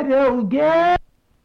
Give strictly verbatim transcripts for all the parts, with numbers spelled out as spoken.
geriau geriau.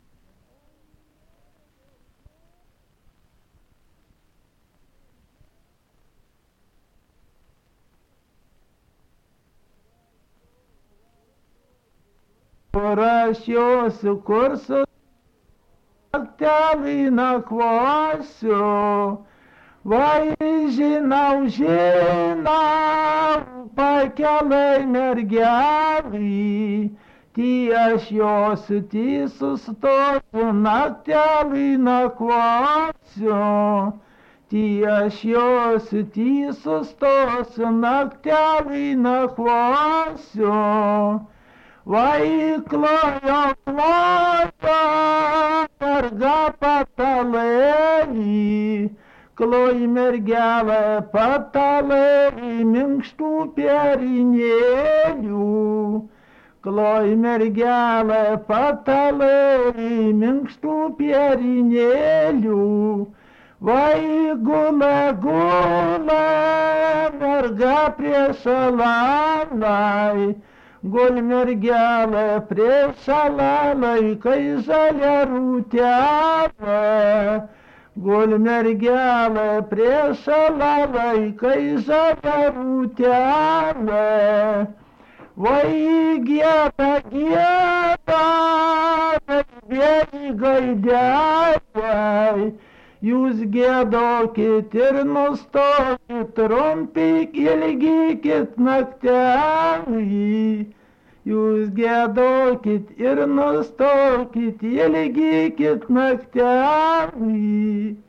Parašiosiu kursus, naktelį nakvosiu, vai žinau, žinau, pakelai mergelį, ty aš josiu, ty sustosiu, naktelį nakvosiu, ty aš josiu, ty sustosiu, naktelį nakvosiu. Vai klojo, klojo, merga patalėlį, kloj mergelė patalėlį minkštų perinėlių, kloj mergelė patalėlį minkštų perinėlių, vai gula, gula, merga prie šalalai, gul mergelė prie šalalai, kai žalia rūtelė, gul mergelė prie šalalai, kai žalia rūtelė, vai gieda, gieda, bet vieni gaideliai, jūs giedokit ir nustokit, trumpik, ilgykit naktelį. Jūs giedokit ir nustokit, ilgykit naktelį.